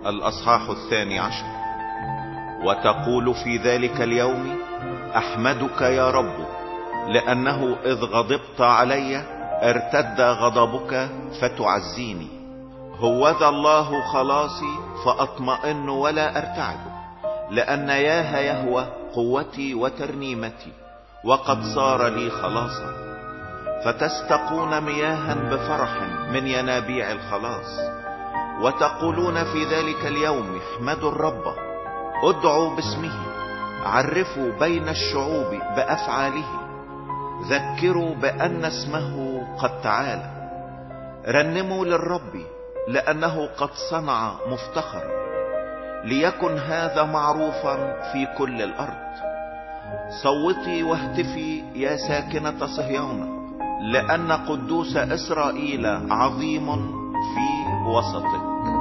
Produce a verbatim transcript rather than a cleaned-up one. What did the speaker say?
الأصحاح الثاني عشر. وتقول في ذلك اليوم: أحمدك يا رب، لأنه إذ غضبت علي ارتد غضبك فتعزيني. هوذا الله خلاصي فأطمئن ولا أرتعب، لأن ياه يهوى قوتي وترنيمتي، وقد صار لي خلاصا. فتستقون مياها بفرح من ينابيع الخلاص. وتقولون في ذلك اليوم: احمدوا الرب، ادعوا باسمه، عرفوا بين الشعوب بأفعاله، ذكروا بأن اسمه قد تعالى. رنموا للرب، لأنه قد صنع مفتخرا، ليكن هذا معروفا في كل الأرض. صوتي واهتفي يا ساكنة صهيون، لأن قدوس إسرائيل عظيم في وسطك.